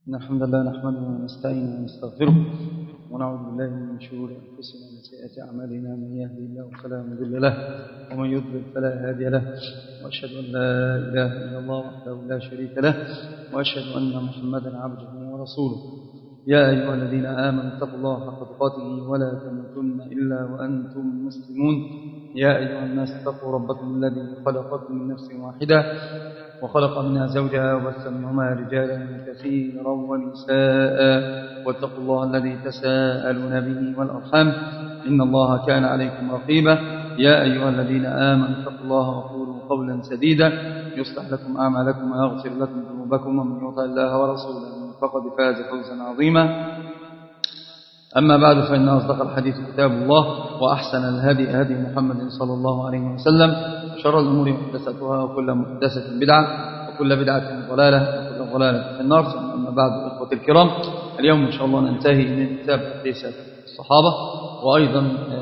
إن الحمد لله نحمده ونستعينه ونستغفره ونعوذ بالله من شرور أنفسنا ومن سيئات أعمالنا، من يهدي الله فلا مضل له ومن يضلل فلا هادي له، وأشهد أن لا إله إلا الله وحده لا شريك له، وأشهد أن محمدا عبده ورسوله. يا أيها الذين آمنوا اتقوا الله حق تقاته ولا تموتن إلا وأنتم مسلمون. يا أيها الناس اتقوا ربكم الذي خلقكم من نفس واحدة وخلق منها زوجها وبث منهما رجالا كثيرا ونساء، واتقوا الله الذي تساءلون به والأرحام إن الله كان عليكم رقيبا. يا أيها الذين آمنوا اتقوا الله وقولوا قولا سديدا يصلح لكم أعمالكم ويغفر لكم ذنوبكم، ومن يطع الله ورسوله فقد فاز فوزا عظيما. أما بعد، فإن أصدق الحديث كتاب الله، وأحسن الهدي هدي محمد صلى الله عليه وسلم، وشر الأمور محدثاتها، وكل محدثة بدعة، وكل بدعة ضلالة، وكل ضلالة في النار. أما بعد، إخوتي الكرام، اليوم إن شاء الله ننتهي من كتاب حديث الصحابة، وأيضا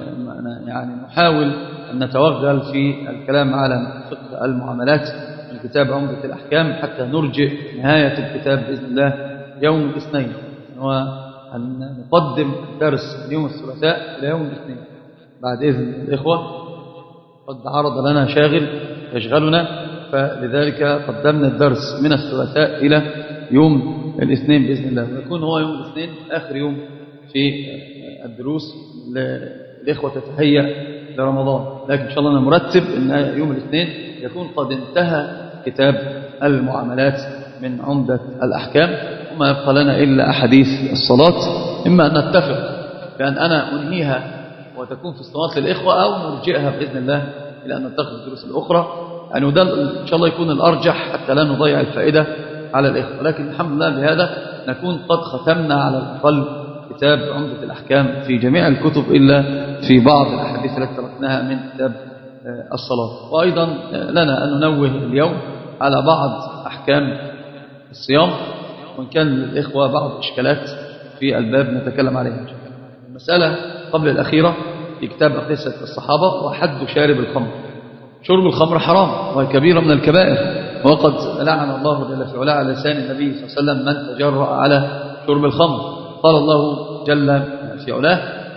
نحاول أن نتوغل في الكلام على فقه المعاملات من كتاب عمدة الأحكام حتى نرجئ نهاية الكتاب بإذن الله يوم الاثنين، وأن نقدم درس يوم الثلاثاء إلى يوم الاثنين بعد إذن الإخوة. قد عرض لنا شاغل يشغلنا، فلذلك قدمنا الدرس من الثلاثاء إلى يوم الاثنين بإذن الله، ويكون هو يوم الاثنين آخر يوم في الدروس للإخوة تتهيأ لرمضان. لكن إن شاء الله أنا مرتب أن يوم الاثنين يكون قد انتهى كتاب المعاملات من عمدة الأحكام، وما يبقى لنا إلا أحاديث الصلاة. إما أن نتفق بأن أنا أنهيها وتكون في الصلاة للإخوة، أو نرجئها بإذن الله إلى أن نتخذ الدروس الأخرى، يعني وده إن شاء الله يكون الأرجح حتى لا نضيع الفائدة على الإخوة. لكن الحمد لله بهذا نكون قد ختمنا على الأقل كتاب عمدة الأحكام في جميع الكتب إلا في بعض الأحاديث التي تركناها من كتاب الصلاة. وأيضا لنا أن ننوه اليوم على بعض أحكام الصيام، وإن كان للإخوة بعض إشكالات في الباب نتكلم عليها. المسألة قبل الأخيرة في كتاب قصة الصحابة، وحد شارب الخمر. شرب الخمر حرام وهي كبيرة من الكبائر، وقد لعن الله جل في علاه على لسان النبي صلى الله عليه وسلم من تجرأ على شرب الخمر. قال الله جل في علاه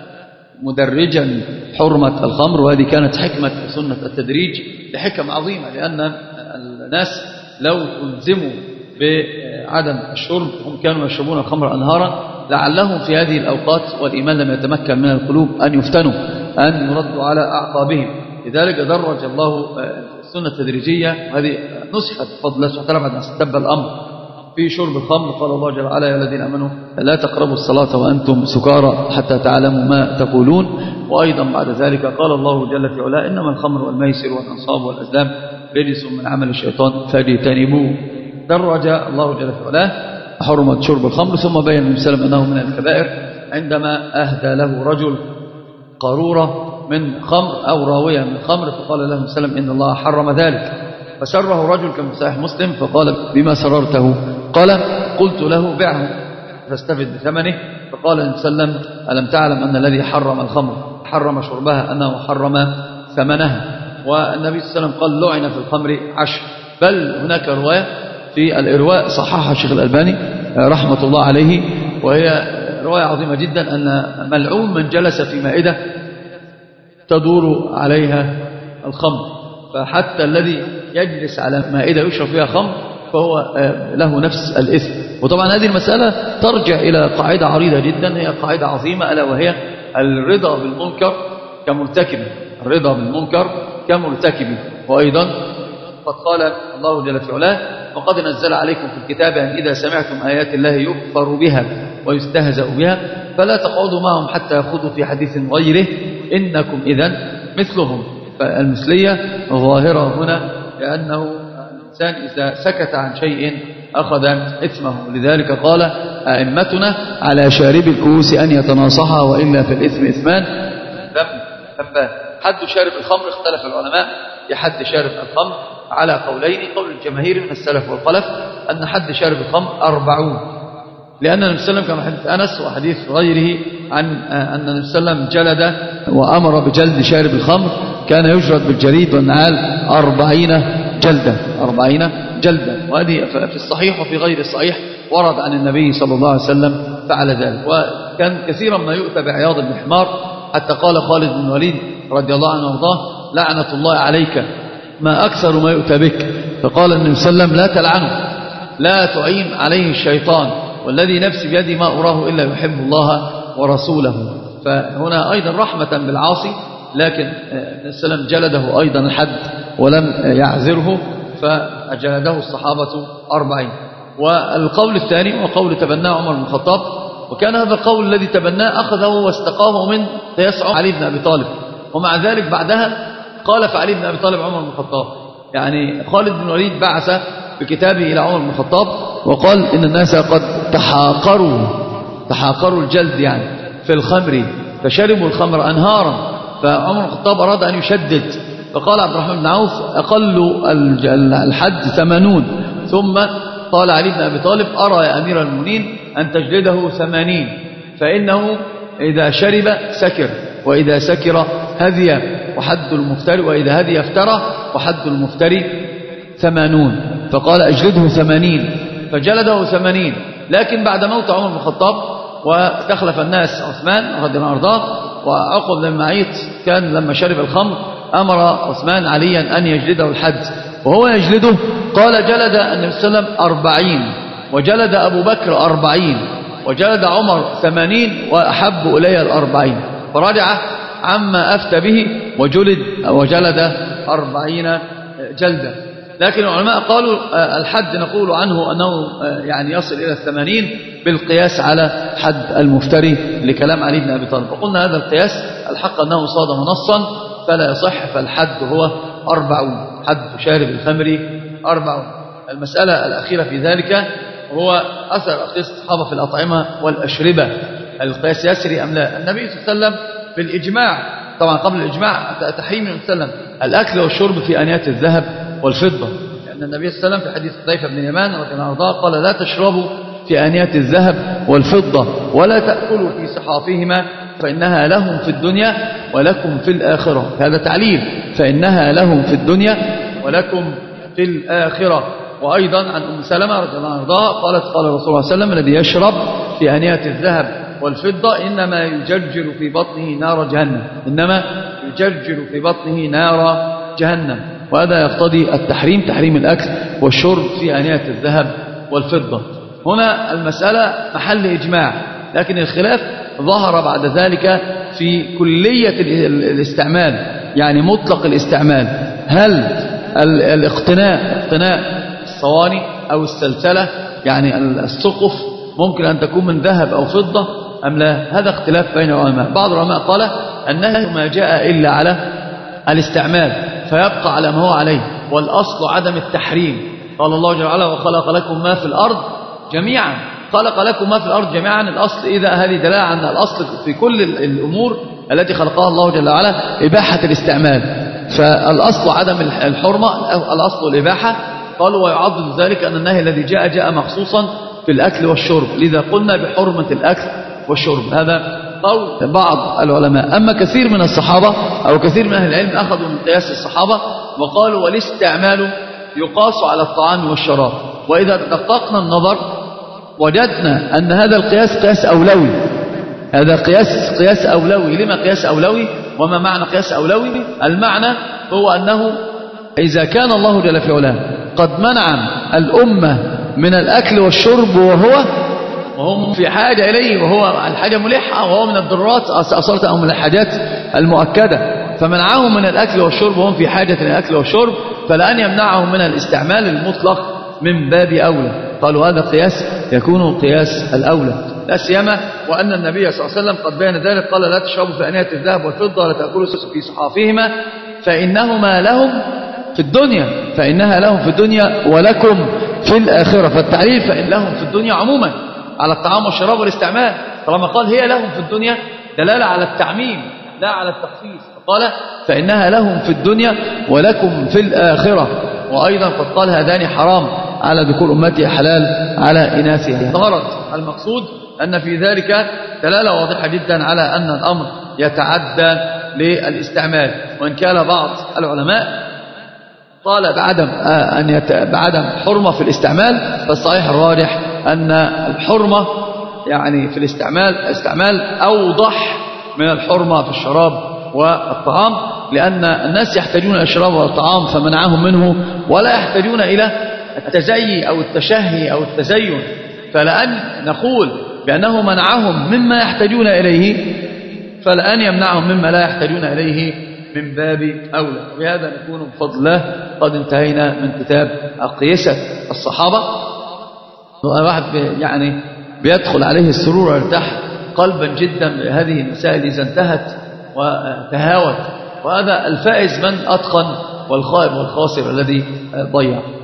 مدرجا حرمة الخمر، وهذه كانت حكمة سنة التدريج لحكم عظيمة، لأن الناس لو تلزموا بعدم الشرب، هم كانوا يشربون الخمر أنهارا، لعلهم في هذه الأوقات والإيمان لم يتمكن من القلوب أن يفتنوا، أن يردوا على أعقابهم. لذلك درج الله السنة التدريجية، وهذه نسخت بفضل الله سبحانه وتعالى بعد ما استتب الأمر في شرب الخمر. قال الله جل وعلا يا الذين آمنوا لا تقربوا الصلاة وأنتم سكارى حتى تعلموا ما تقولون. وأيضا بعد ذلك قال الله جل في علاه إنما الخمر والميسر والأنصاب والأزلام رجس من عمل الشيطان فاجتنبوه. درج الله جل في علاه حرمة شرب الخمر، ثم بين النبي صلى الله عليه وسلم أنه من الكبائر عندما أهدى له رجل قارورة من خمر أو راوية من خمر، فقال له النبي صلى الله عليه وسلم إن الله حرم ذلك. فسره رجل كما في صحيح مسلم، فقال بما سررته؟ قال قلت له بعه فاستفد بثمنه. فقال النبي صلى الله عليه وسلم ألم تعلم أن الذي حرم الخمر حرم شربها أنه حرم ثمنها؟ والنبي صلى الله عليه وسلم قال لعن في الخمر 10. بل هناك رواية في الإرواء صححها الشيخ الألباني رحمة الله عليه، وهي رواية عظيمة جدا، أن ملعون من جلس في مائدة تدور عليها الخمر، فحتى الذي يجلس على مائدة يشرب فيها خمر فهو له نفس الإثم. وطبعا هذه المسألة ترجع إلى قاعدة عريضة جدا، هي قاعدة عظيمة، ألا وهي الرضا بالمنكر كمرتكبه. الرضا بالمنكر كمرتكبه. وأيضا قد قال الله جل في علاه وقد نزل عليكم في الكتاب أن إذا سمعتم آيات الله يكفر بها ويستهزأ بها فلا تقعدوا معهم حتى يخوضوا في حديث غيره إنكم إذن مثلهم. فالمثلية ظاهرة هنا، لأنه الإنسان إذا سكت عن شيء أخذ إثمه. لذلك قال أئمتنا على شارب الكؤوس أن يتناصحها، وإلا في الإثم إثمان. حد شارب الخمر اختلف العلماء في حد شارب الخمر على قولين. قول الجماهير من السلف والخلف أن حد شارب الخمر 40، لأن النبي صلى الله عليه وسلم كما حديث أنس وحديث غيره عن أن النبي صلى الله عليه وسلم جلد وأمر بجلد شارب الخمر، كان يجرد بالجريد والنعال 40 جلدة. 40 جلدة. وهذه في الصحيح وفي غير الصحيح ورد عن النبي صلى الله عليه وسلم فعل ذلك. وكان كثيرا ما يؤتى بعياض بن حمار، حتى قال خالد بن الوليد رضي الله عنه وارضاه: لعنة الله عليك، ما أكثر ما يؤتى بك. فقال النبي صلى الله عليه وسلم: لا تلعنه، لا تعين عليه الشيطان، والذي نفسي بيدي ما أراه إلا يحب الله ورسوله. فهنا أيضا رحمة بالعاصي، لكن النبي صلى الله عليه وسلم جلده أيضا الحد ولم يعذره، فجلده الصحابة 40. والقول الثاني وقول تبناه عمر بن الخطاب، وكان هذا القول الذي تبناه أخذه واستقاه من قياس علي بن أبي طالب، ومع ذلك بعدها قال فعلي بن أبي طالب عمر بن الخطاب. يعني خالد بن الوليد بعث بكتابه إلى عمر بن الخطاب وقال إن الناس قد تحاقروا الجلد يعني في الخمر، فشربوا الخمر أنهارا، فعمر بن الخطاب أراد أن يشدد، فقال عبد الرحمن بن عوف: أقل الحد 80. ثم قال علي بن أبي طالب: أرى يا أمير المؤمنين أن تجلده 80، فإنه إذا شرب سكر، وإذا سكر هذي، وحد المفتري، وإذا هذي افترى، وحد المفتري 80. فقال: أجلده 80، فجلده 80. لكن بعد موت عمر بن الخطاب واستخلف الناس عثمان رضي الله عنه، وعقب بن معيط كان لما شرب الخمر أمر عثمان عليا أن يجلده الحد، وهو يجلده قال: جلد النبي صلى الله عليه وسلم 40، وجلد أبو بكر 40، وجلد عمر 80، وأحب إلي 40. فرجع عما أفتى به وجلد 40 جلدة. لكن العلماء قالوا الحد نقول عنه أنه يعني يصل إلى 80 بالقياس على حد المفتري لكلام علي بن أبي طالب. وقلنا هذا القياس الحق أنه صادم نصا فلا يصح، فالحد هو 40، حد شارب الخمر 40. المسألة الأخيرة في ذلك هو أثر قياس الصحابة في الأطعمة والأشربة، القياس يسري أم لا؟ النبي صلى الله عليه وسلم بالإجماع، طبعا قبل الإجماع تحريم النبي صلى الله عليه وسلم الأكل والشرب في آنية الذهب والفضة، لأن النبي صلى الله عليه وسلم في حديث حذيفة بن اليمان رضي الله عنه قال: لا تشربوا في آنية الذهب والفضة، ولا تأكلوا في صحافهما، فإنها لهم في الدنيا ولكم في الآخرة. هذا تعليل، فإنها لهم في الدنيا ولكم في الآخرة. وأيضا عن أم سلمة رضي الله عنها قالت: قال رسول الله صلى الله عليه وسلم: الذي يشرب في آنية الذهب والفضة إنما يجرجر في بطنه نار جهنم، إنما يجرجر في بطنه نار جهنم. وهذا يقتضي التحريم، تحريم الأكل والشرب في آنية الذهب والفضة. هنا المسألة محل إجماع، لكن الخلاف ظهر بعد ذلك في كلية الاستعمال، يعني مطلق الاستعمال. هل اقتناء الصواني أو السلسلة، يعني السقف، ممكن أن تكون من ذهب أو فضة أم لا؟ هذا اختلاف بين العلماء. بعض العلماء قال أنه ما جاء إلا على الاستعمال فيبقى على ما هو عليه، والأصل عدم التحريم. قال الله جل وعلا: وخلق لكم ما في الأرض جميعا. خلق لكم ما في الأرض جميعا، الأصل إذا هذه دلالة عن الأصل في كل الأمور التي خلقها الله جل وعلا إباحة الاستعمال، فالأصل عدم الحرمة، الأصل الإباحة. قالوا: ويعضد ذلك أن النهي الذي جاء مخصوصا في الأكل والشرب، لذا قلنا بحرمة الأكل والشرب. هذا قول بعض العلماء. أما كثير من الصحابة أو كثير من أهل العلم أخذوا من قياس الصحابة وقالوا: والاستعمال يقاس على الطعام والشراب. وإذا دققنا النظر وجدنا أن هذا القياس قياس أولوي. هذا قياس أولوي. لما قياس أولوي؟ وما معنى قياس أولوي؟ المعنى هو أنه إذا كان الله جل في علاه قد منع الأمة من الأكل والشرب وهم في حاجة إليه، وهو الحاجة ملحة، وهو من الضرورات أصلا أو من الحاجات المؤكدة، فمنعهم من الأكل والشرب وهم في حاجة للأكل والشرب، فلأن يمنعهم من الاستعمال المطلق من باب أولى. قالوا هذا قياس يكون قياس الأولى، لا سيما وأن النبي صلى الله عليه وسلم قد بين ذلك، قال: لا تشربوا في آنية الذهب والفضة ولا تأكلوا في صحافهما فإنهما لهم في الدنيا، فإنها لهم في الدنيا ولكم في الآخرة. فالتعليل فإن لهم في الدنيا عموما على الطعام والشراب والاستعمال، طالما قال هي لهم في الدنيا دلالة على التعميم لا على التخصيص، فقال فإنها لهم في الدنيا ولكم في الآخرة. وأيضا قد قال: هذان حرام على ذكور أمتي، حلال على إناثها. الغرض المقصود أن في ذلك دلالة واضحة جدا على أن الأمر يتعدى للاستعمال، وإن كان بعض العلماء قال بعدم حرمة في الاستعمال، فالصحيح الراجح أن الحرمة يعني في الاستعمال أوضح من الحرمة في الشراب والطعام، لأن الناس يحتاجون إلى الشراب والطعام فمنعهم منه، ولا يحتاجون إلى التزيي أو التشهي أو التزين. فلأن نقول بأنه منعهم مما يحتاجون إليه، فالآن يمنعهم مما لا يحتاجون إليه من باب أولى. وبهذا نكون بفضل الله قد انتهينا من كتاب أقيسة الصحابة. واحد يعني بيدخل عليه السرور ويرتاح قلبا جدا بهذه المسائل إذا انتهت وتهاوت، وهذا الفائز من أتقن، والخائب والخاسر الذي ضيع.